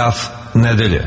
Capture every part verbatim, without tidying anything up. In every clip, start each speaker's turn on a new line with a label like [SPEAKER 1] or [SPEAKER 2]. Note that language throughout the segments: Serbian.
[SPEAKER 1] Graf nedelje.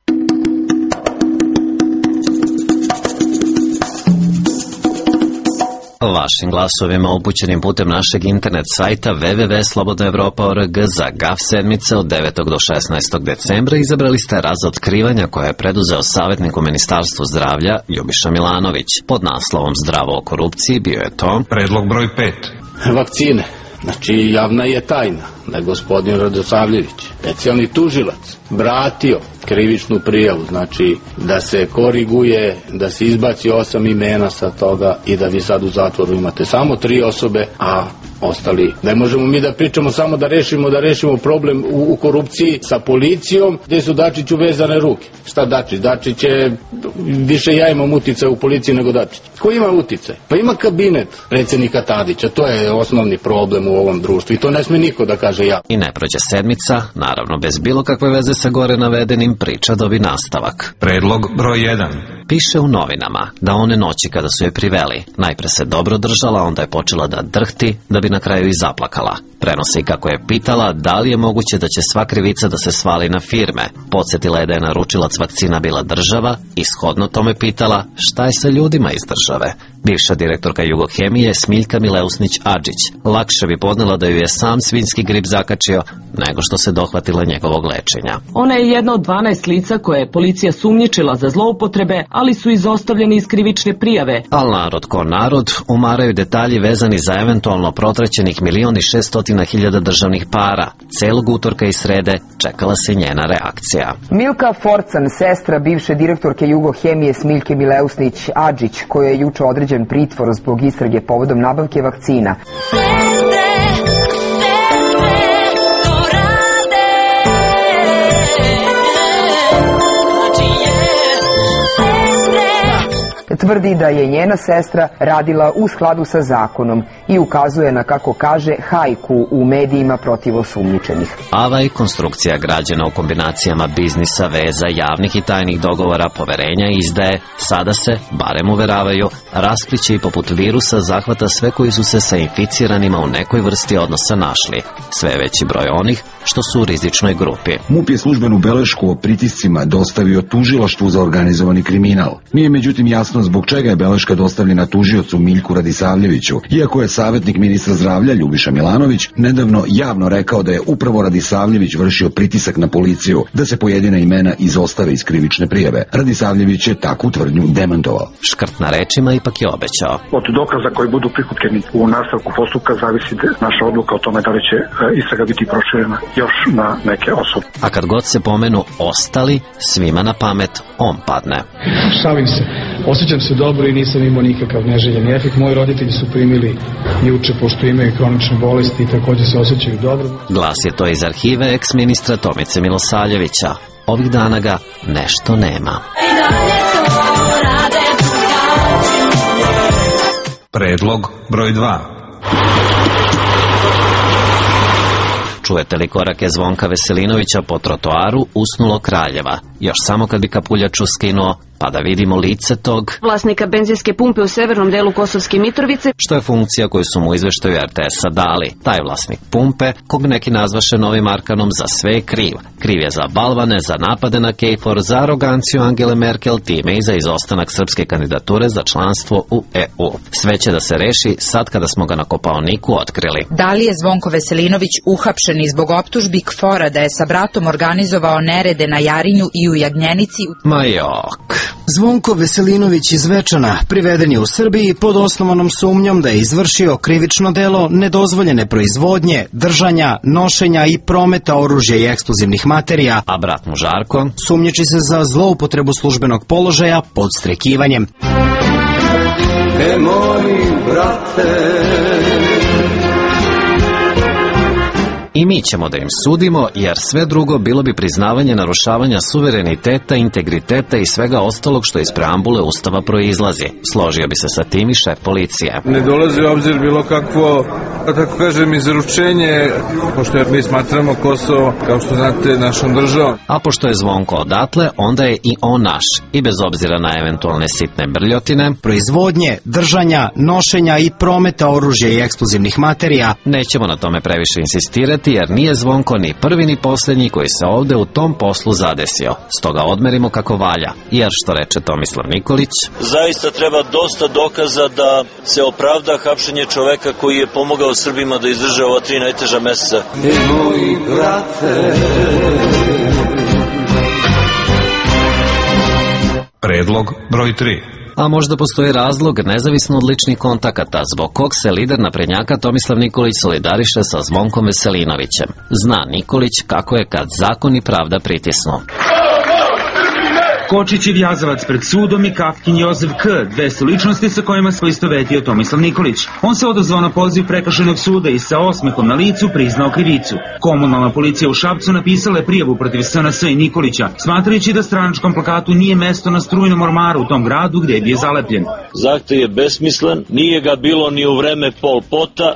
[SPEAKER 2] Vašim glasovima upućenim putem našeg internet sajta w w w tačka slobodna evropa tačka org za Gaf sedmice od devetog do šesnaestog decembra izabrali ste razotkrivanja koje je preduzeo savjetnik u Ministarstvu zdravlja Ljubiša Milanović. Pod naslovom Zdravo o korupciji bio je to
[SPEAKER 1] Predlog broj pet.
[SPEAKER 3] Vakcine. Znači, javna je tajna da je gospodin Radosavljević, specijalni tužilac, vratio krivičnu prijavu, znači da se koriguje, da se izbaci osam imena sa toga i da vi sad u zatvoru imate samo tri osobe, a ostali. Ne možemo mi da pričamo samo da rešimo, da rešimo problem u, u korupciji sa policijom, gde su Dačiću vezane ruke. Šta Dačić? Dačić je, više ja imam uticaj u policiji nego Dačić. Ko ima uticaj? Pa ima kabinet predsjednika Tadića, to je osnovni problem u ovom društvu i to ne sme niko da kaže ja.
[SPEAKER 2] I ne prođe sedmica, naravno bez bilo kakve veze sa gore navedenim, priča dobi nastavak.
[SPEAKER 1] Predlog broj jedan.
[SPEAKER 2] Piše u novinama da one noći kada su je priveli, najpre se dobro držala, onda je počela da drhti, da bi na kraju i zaplakala. Prenosi kako je pitala da li je moguće da će sva krivica da se svali na firme. Podsjetila je da je naručilac vakcina bila država i shodno tome pitala šta je sa ljudima iz države. Bivša direktorka Jugohemije Smiljka Mileusnić-Adžić lakše bi podnela da ju je sam svinjski grip zakačio nego što se dohvatila njegovog lečenja.
[SPEAKER 4] Ona je jedna od dvanaest lica koje je policija sumnjičila za zloupotrebe, ali su izostavljeni iz krivične prijave.
[SPEAKER 2] Al narod ko narod, umaraju detalji vezani za eventualno protraćenih milion i šestotina hiljada državnih para. Celog utorka i srede čekala se njena reakcija.
[SPEAKER 5] Milka Forcan, sestra bivše direktorke Jugohemije Smiljke Mileusnić-Adžić, koja je juče određen pritvor zbog istrage povodom nabavke vakcina. Tvrdi da je njena sestra radila u skladu sa zakonom i ukazuje na, kako kaže, hajku u medijima protiv osumnjičenih.
[SPEAKER 2] Ava i konstrukcija građana u kombinacijama biznisa, veza, javnih i tajnih dogovora, poverenja i izdaje, sada se, barem uveravaju, raspliće i poput virusa zahvata sve koji su se sa inficiranima u nekoj vrsti odnosa našli. Sve veći broj onih što su u rizičnoj grupi.
[SPEAKER 6] MUP je službenu belešku o pritiscima dostavio tužilaštvu za organizovani kriminal. Nije međutim jasno zbog čega je beleška dostavljena tužiocu Miljku Radisavljeviću, iako je savjetnik ministra zdravlja Ljubiša Milanović nedavno javno rekao da je upravo Radisavljević vršio pritisak na policiju da se pojedina imena izostave iz krivične prijave. Radisavljević je takvu tvrdnju demantovao.
[SPEAKER 2] Škrt na rečima ipak je obećao.
[SPEAKER 7] Od dokaza koji budu prikupljeni u nastavku postupka zavisi naša odluka o tome da li će istraga biti proširena još na neke osobe.
[SPEAKER 2] A kad god se pomenu ostali, svima na pamet on padne.
[SPEAKER 8] Šalim se. Osjećam se dobro i nisam imao nikakav neželjeni efekt. Moji roditelji su primili juče, pošto imaju kronične bolesti i također se osjećaju dobro.
[SPEAKER 2] Glas je to iz arhive eks-ministra Tomice Milosavljevića. Ovih dana ga nešto nema.
[SPEAKER 1] Predlog broj dva.
[SPEAKER 2] Čujete li korake Zvonka Veselinovića po trotoaru usnulo Kraljeva? Još samo kad bi kapuljaču skinuo, pa da vidimo lice tog
[SPEAKER 9] vlasnika benzinske pumpe u severnom delu Kosovske Mitrovice,
[SPEAKER 2] što je funkcija koju su mu izveštaju er te es-a dali. Taj vlasnik pumpe, kog neki nazvaše novim Arkanom, za sve je kriv. Kriv je za balvane, za napade na KFOR, za aroganciju Angele Merkel, time i za izostanak srpske kandidature za članstvo u e u. Sve će da se reši sad kada smo ga na Kopaoniku otkrili.
[SPEAKER 10] Da li je Zvonko Veselinović uhapšen i zbog optužbi KFOR-a da je sa bratom organizovao nerede na Jarinju i u Jagnjenici?
[SPEAKER 2] Ma jok.
[SPEAKER 11] Zvonko Veselinović iz Zvečana priveden je u Srbiji pod osnovanom sumnjom da je izvršio krivično delo nedozvoljene proizvodnje, držanja, nošenja i prometa oružja i eksplozivnih materija,
[SPEAKER 2] a brat mu Žarko
[SPEAKER 11] sumnjiči se za zloupotrebu službenog položaja podstrekivanjem.
[SPEAKER 12] E moj brate,
[SPEAKER 2] i mi ćemo da im sudimo, jer sve drugo bilo bi priznavanje narušavanja suvereniteta, integriteta i svega ostalog što iz preambule Ustava proizlazi. Složio bi se sa tim i šef policije.
[SPEAKER 13] Ne dolazi u obzir bilo kakvo pa tako kažem, izručenje, pošto mi smatramo Kosovo, kao što znate, našom državom.
[SPEAKER 2] A pošto je Zvonko odatle, onda je i on naš. I bez obzira na eventualne sitne brljotine,
[SPEAKER 11] proizvodnje, držanja, nošenja i prometa oružja i eksplozivnih materija.
[SPEAKER 2] Nećemo na tome previše insistirati, jer nije Zvonko ni prvi ni posljednji koji se ovde u tom poslu zadesio. Stoga odmerimo kako valja. Jer što reče Tomislav Nikolić,
[SPEAKER 14] zaista treba dosta dokaza da se opravda hapšenje čoveka koji je pomogao Srbima da izdrže ova tri najteža meseca.
[SPEAKER 12] Moji brate.
[SPEAKER 1] Predlog broj tri.
[SPEAKER 2] A možda postoji razlog, nezavisno od ličnih kontakata, zbog kog se lider naprednjaka Tomislav Nikolić solidariše sa Zvonkom Veselinovićem. Zna Nikolić kako je kad zakon i pravda pritisnu.
[SPEAKER 15] Kočićev jazavac pred sudom i Kafkin Jozef K, dve su ličnosti sa kojima se poistovetio Tomislav Nikolić. On se odazvao na poziv prekršajnog suda i sa osmehom na licu priznao krivicu. Komunalna policija u Šapcu napisala je prijavu protiv S N S i Nikolića, smatrajući da stranačkom plakatu nije mesto na strujnom ormaru u tom gradu gde je bio zalepljen.
[SPEAKER 14] Zahtev je besmislen, nije ga bilo ni u vreme Pol Pota.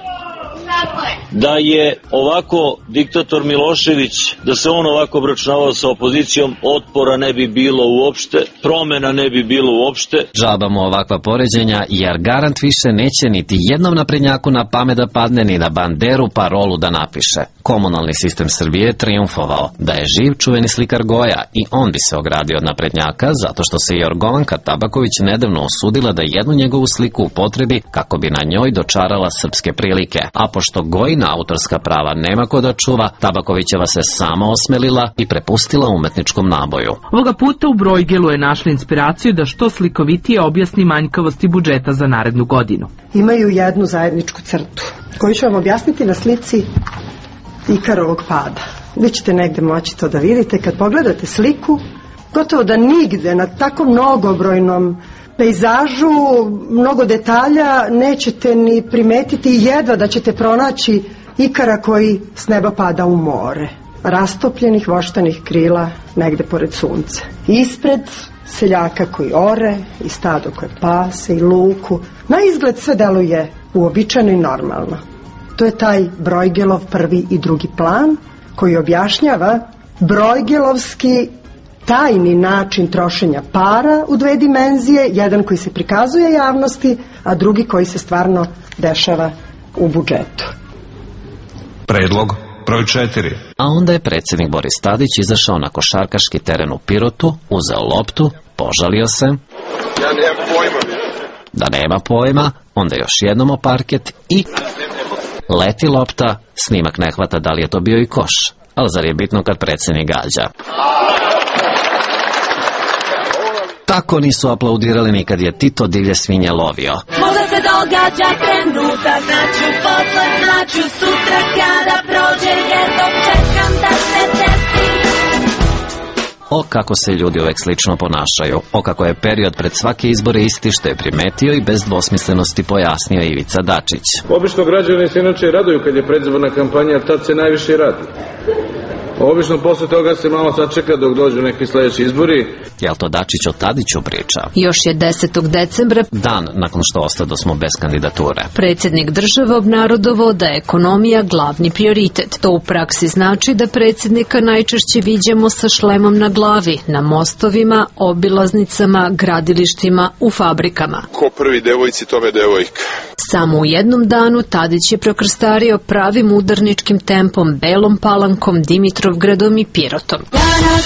[SPEAKER 14] Da je ovako diktator Milošević, da se on ovako obračunavao sa opozicijom, otpora ne bi bilo uopšte, promena ne bi bilo uopšte.
[SPEAKER 2] Džaba mu ovakva poređenja, jer garant više neće niti jednom naprednjaku na pamet da padne ni na banderu parolu da napiše. Komunalni sistem Srbije je triumfovao. Da je živ čuveni slikar Goja, i on bi se ogradio od naprednjaka, zato što se Jorgovanka Tabaković nedavno osudila da jednu njegovu sliku upotrebi kako bi na njoj dočarala srpske prilike. A pošto Gojina autorska prava nema ko da čuva, Tabakovićeva se sama osmelila i prepustila umetničkom naboju.
[SPEAKER 16] Ovoga puta u Brojgelu je našla inspiraciju da što slikovitije objasni manjkavosti budžeta za narednu godinu.
[SPEAKER 17] Imaju jednu zajedničku crtu koju ću vam objasniti na slici Ikarovog pada. Vi ćete negde moći to da vidite. Kad pogledate sliku, gotovo da nigde na tako mnogobrojnom pejzažu, mnogo detalja nećete ni primetiti, jedva da ćete pronaći Ikara koji s neba pada u more, rastopljenih voštanih krila negde pored sunca. Ispred seljaka koji ore i stado koje pase i luku. Na izgled sve deluje uobičajeno i normalno. To je taj Brojgelov prvi i drugi plan koji objašnjava brojgelovski tajni način trošenja para u dve dimenzije, jedan koji se prikazuje javnosti, a drugi koji se stvarno dešava u budžetu.
[SPEAKER 1] Predlog broj četiri.
[SPEAKER 2] A onda je predsjednik Boris Tadić izašao na košarkaški teren u Pirotu, uzeo loptu, požalio se.
[SPEAKER 18] Ja nemam pojma.
[SPEAKER 2] Da nema pojma, onda još jednom o parket i leti lopta, snimak ne hvata da li je to bio i koš. Ali zar je bitno kad predsjednik gađa? Tako nisu aplaudirali ni kad je Tito divlje svinje lovio.
[SPEAKER 19] Možda se događa trenutak, znaću posle, znaću sutra kada prođe, jer dočekam da se desi.
[SPEAKER 2] O kako se ljudi uvek slično ponašaju, o kako je period pred svake izbore isti, što je primetio i bez dvosmislenosti pojasnio Ivica Dačić.
[SPEAKER 13] Obično građani se inače raduju kad je predizborna kampanja, tad se najviše radi. Obično posle toga se malo sačeka dok dođu neki sledeći izbori.
[SPEAKER 2] Jel to Dačić o Tadiću priča?
[SPEAKER 20] Još je desetog decembra,
[SPEAKER 2] dan nakon što ostado smo bez kandidature,
[SPEAKER 20] predsjednik države obnarodovao da je ekonomija glavni prioritet. To u praksi znači da predsjednika najčešće viđamo sa šlemom na glavi, na mostovima, obilaznicama, gradilištima, u fabrikama.
[SPEAKER 18] Ko prvi devojci, tome devojka.
[SPEAKER 20] Samo u jednom danu Tadić je prokrstario pravim udarničkim tempom Belom Palankom, Dimitrovgradom i Pirotom.
[SPEAKER 19] Danas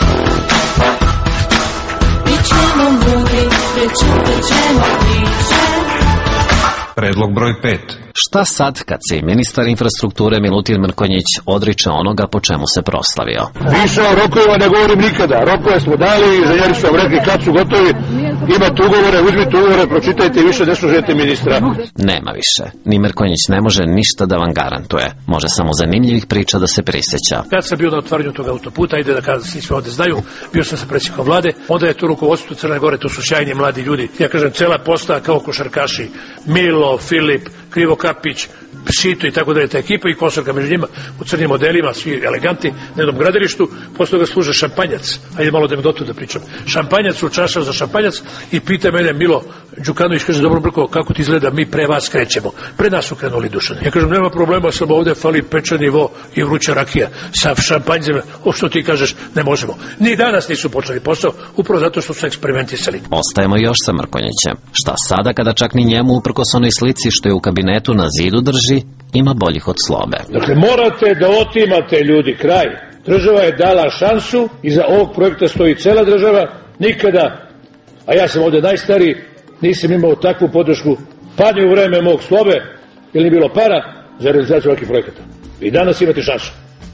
[SPEAKER 19] bićemo mudri, prečutit ćemo priče.
[SPEAKER 1] Predlog broj pet.
[SPEAKER 2] Šta sad kad se i ministar infrastrukture Milutin Mrkonjić odriče onoga po čemu se proslavio?
[SPEAKER 21] Više o rokovima ne govorim nikada. Rokove smo dali, inženjeri su vam rekli kad su gotovi. Imate ugovore, uzmite ugovore, pročitajte i više ne služete ministra.
[SPEAKER 2] Nema više. Ni Mrkonjić ne može ništa da vam garantuje. Može samo zanimljivih priča da se prisjeća.
[SPEAKER 22] Kad sam bio na otvaranju tog autoputa, ide da kada svi sve ovde znaju, bio sam sa predsjednikom vlade, onda je to rukovodstvo Crne Gore, to su sjajni mladi ljudi. Ja kažem, cela posta kao košarkaši, Milo, Filip, Krivo Kapić, Sito i tako da je ta ekipa i Kosovka među njima u crnim modelima, svi eleganti na jednom gradilištu, posle toga služe šampanjac, ajde malo anegdotu da pričam, šampanjac u čašav za šampanjac i pita mene Milo Đukanović, kaže, dobro Brko, kako ti izgleda, mi pre vas krećemo, pre nas su krenuli Dušan. Ja kažem, nema problema, samo ovde fali pečeni vo i vruća rakija sa šampanjcem, o što ti kažeš, ne možemo. Ni danas nisu počeli posao, upravo zato što su eksperimentisali.
[SPEAKER 2] Ostajemo još sa Mrkonjićem. Šta sada kada čak ni njemu, uprkos onoj slici što je u kabinetu na zidu drži, ima boljih od Slobe?
[SPEAKER 21] Dakle, morate da otimate ljudi kraj. Država je dala šansu, iza ovog projekta stoji cela država, nikada, a ja sam ovde najstariji, nisam imao takvu podršku, pa ni u vreme mog Slobe, jer nije bilo para za realizaciju ovakvih projekata. I danas imate šansu.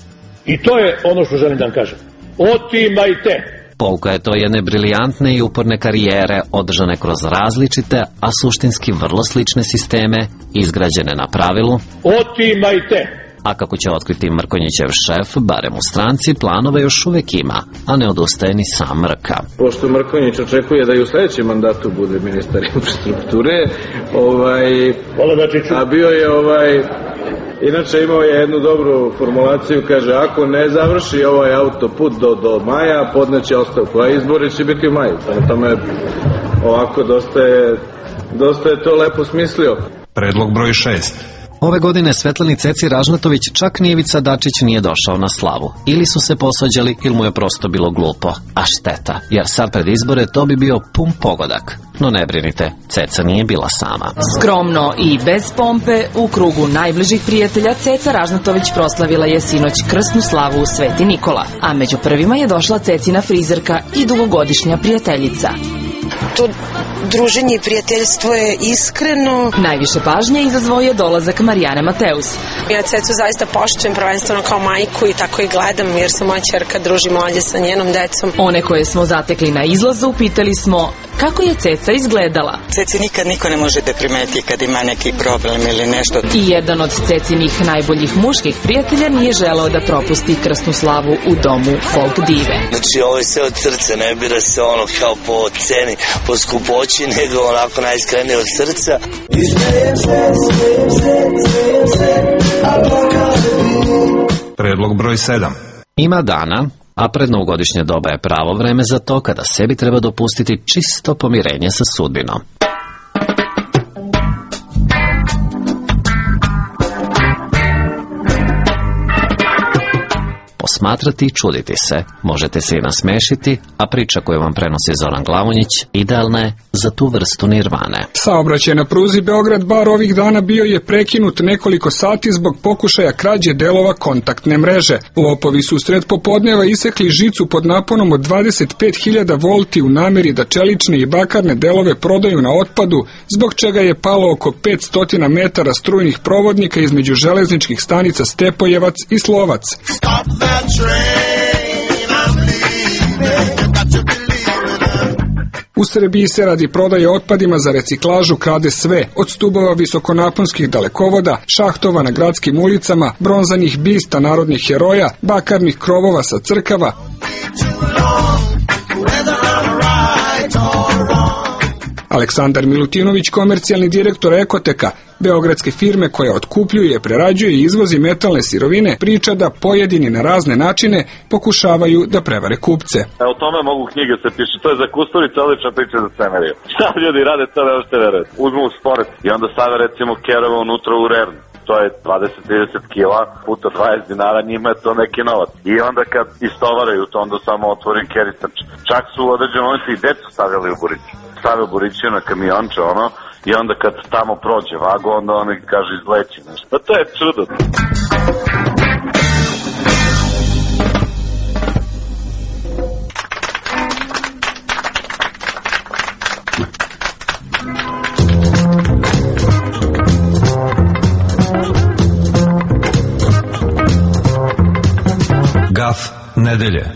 [SPEAKER 21] I to je ono što želim da vam kažem. Otimajte!
[SPEAKER 2] Pouka je to jedne briljantne i uporne karijere održane kroz različite, a suštinski vrlo slične sisteme, izgrađene na pravilu
[SPEAKER 21] otimajte!
[SPEAKER 2] A kako će otkriti Mrkonjićev šef, barem u stranci, planove još uvek ima, a ne odustaje ni sam Mrka.
[SPEAKER 13] Pošto Mrkonjić očekuje da i u sledećem mandatu bude ministar infrastrukture, ovaj, a bio je ovaj... Inače imao je jednu dobru formulaciju, kaže, ako ne završi ovaj autoput do, do maja, podneće ostavku, a izbori će biti u maju. Prema tome, ovako, dosta je, dosta je to lepo smislio.
[SPEAKER 1] Predlog broj šest.
[SPEAKER 2] Ove godine Svetlani Ceci Ražnatović čak ni Ivica Dačić nije došao na slavu. Ili su se posvađali, ili mu je prosto bilo glupo. A šteta, jer sad pred izbore to bi bio pun pogodak. No ne brinite, Ceca nije bila sama.
[SPEAKER 3] Skromno i bez pompe, u krugu najbližih prijatelja, Ceca Ražnatović proslavila je sinoć krsnu slavu u Sveti Nikola. A među prvima je došla Cecina frizerka i dugogodišnja prijateljica.
[SPEAKER 4] To druženje i prijateljstvo je iskreno.
[SPEAKER 3] Najviše pažnje izazvao je dolazak Marijane Mateus.
[SPEAKER 4] Ja Cecu zaista poštujem prvenstveno kao majku i tako i gledam jer se moja ćerka druži mlađe sa njenom decom.
[SPEAKER 3] One koje smo zatekli na izlazu pitali smo kako je Ceca izgledala.
[SPEAKER 4] Ceci nikad niko ne može da primeti kad ima neki problem ili nešto.
[SPEAKER 3] I jedan od Cecinih najboljih muških prijatelja nije želeo da propusti krsnu slavu u domu folk dive.
[SPEAKER 23] Znači ovo je sve od srca, ne bira se ono kao po ceni, po skupoći, nego onako najiskrenije od srca.
[SPEAKER 1] Predlog broj sedam.
[SPEAKER 2] Ima dana, a pred novogodišnje doba je pravo vreme za to kada sebi treba dopustiti čisto pomirenje sa sudbinom. Posmatrati i čuditi se, možete se i nasmešiti, a priča koju vam prenosi Zoran Glavonjić idealna je za tu vrstu nirvane.
[SPEAKER 24] Saobraćaj na pruzi Beograd-Bar ovih dana bio je prekinut nekoliko sati zbog pokušaja krađe delova kontaktne mreže. Lopovi su sred popodneva isekli žicu pod naponom od dvadeset pet hiljada volti u nameri da čelične i bakarne delove prodaju na otpadu, zbog čega je palo oko petsto metara strujnih provodnika između železničkih stanica Stepojevac i Slovac. U Srbiji se radi prodaje otpadima za reciklažu krade sve, od stubova visokonaponskih dalekovoda, šahtova na gradskim ulicama, bronzanih bista narodnih heroja, bakarnih krovova sa crkava. Aleksandar Milutinović, komercijalni direktor Ekoteka, beogradske firme koja otkupljuje, prerađuje i izvozi metalne sirovine, priča da pojedini na razne načine pokušavaju da prevare kupce.
[SPEAKER 25] E, o tome mogu knjige se piše, to je za Kusturica odlična priča za scenariju. Šta ljudi rade, to ne možete verovati. Uzmu sport i onda stave recimo kerova unutra u rernu. To je dvadeset do trideset kila puta dvadeset dinara, njima je to neki novac. I onda kad istovaraju to, onda samo otvorim kerica. Čak su u određenom momentu i decu stavljali u buriću. Stavio buriću na kamionče, ono, i onda kad tamo prođe vago, onda oni kaže izleći nešto. Pa to je čudo.
[SPEAKER 1] Gaf nedelje.